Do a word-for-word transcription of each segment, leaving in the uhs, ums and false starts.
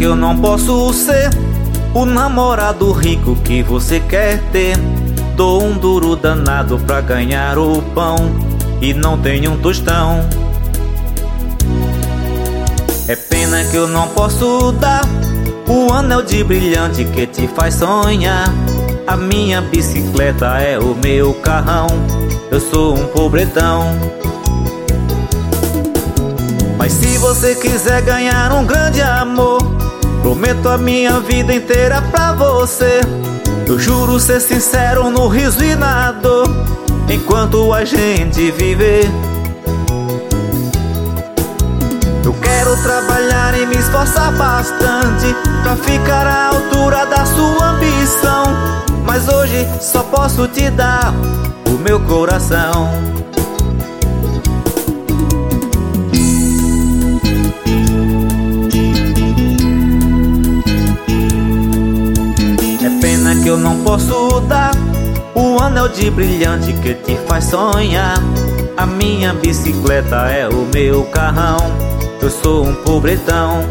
que eu não posso ser o namorado rico que você quer ter. Dou um duro danado pra ganhar o pão e não tenho um tostão. É pena que eu não posso dar o anel de brilhante que te faz sonhar. A minha bicicleta é o meu carrão, eu sou um pobretão. Mas se você quiser ganhar um grande amor, prometo a minha vida inteira pra você. Eu juro ser sincero no riso e na dor, enquanto a gente viver. Eu quero trabalhar e me esforçar bastante pra ficar à altura da sua ambição. Mas hoje só posso te dar o meu coração. É pena que eu não posso dar o anel de brilhante que te faz sonhar. A minha bicicleta é o meu carrão, eu sou um pobretão.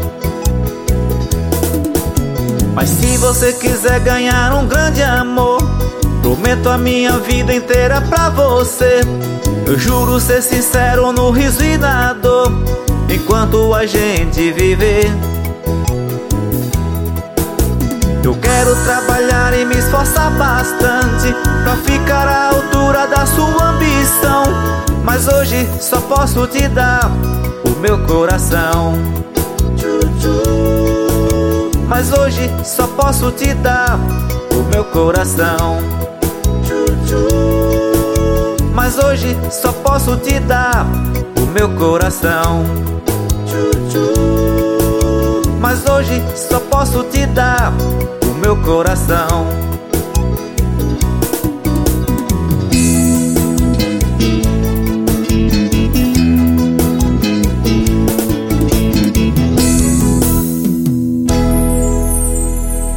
Mas se você quiser ganhar um grande amor, prometo a minha vida inteira pra você. Eu juro ser sincero no riso e na dor, enquanto a gente viver. Eu quero trabalhar e me esforçar bastante pra ficar à altura da sua ambição. Mas hoje só posso te dar o meu coração. Mas hoje só posso te dar o meu coração. Mas hoje só posso te dar o meu coração. Mas hoje só posso te dar o meu coração.